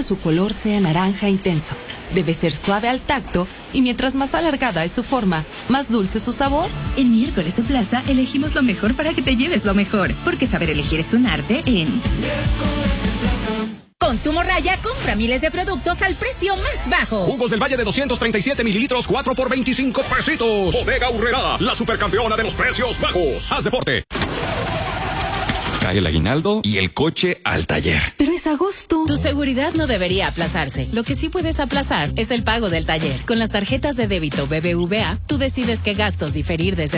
su color sea naranja intenso. Debe ser suave al tacto y mientras más alargada es su forma, más dulce su sabor. En Miércoles de Plaza elegimos lo mejor para que te lleves lo mejor, porque saber elegir es un arte en... Consumo Raya, compra miles de productos al precio más bajo. Jugos del Valle de 237 mililitros, 4 por 25 pesitos. Bodega Aurrerá, la supercampeona de los precios bajos. Haz deporte. Cae el aguinaldo y el coche al taller. Pero es agosto. Tu seguridad no debería aplazarse. Lo que sí puedes aplazar es el pago del taller. Con las tarjetas de débito BBVA, tú decides qué gastos diferir desde